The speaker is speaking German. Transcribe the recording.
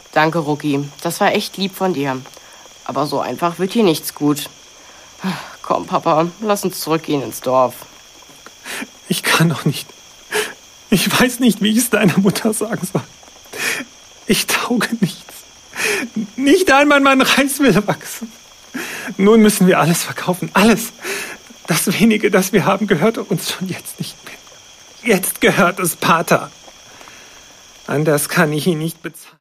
Danke, Rucki. Das war echt lieb von dir. Aber so einfach wird hier nichts gut. Komm, Papa, lass uns zurückgehen ins Dorf. Ich kann doch nicht. Ich weiß nicht, wie ich es deiner Mutter sagen soll. Ich tauge nichts. Nicht einmal mein Reis will wachsen. Nun müssen wir alles verkaufen. Alles. Das wenige, das wir haben, gehört uns schon jetzt nicht mehr. Jetzt gehört es Pater. Anders kann ich ihn nicht bezahlen.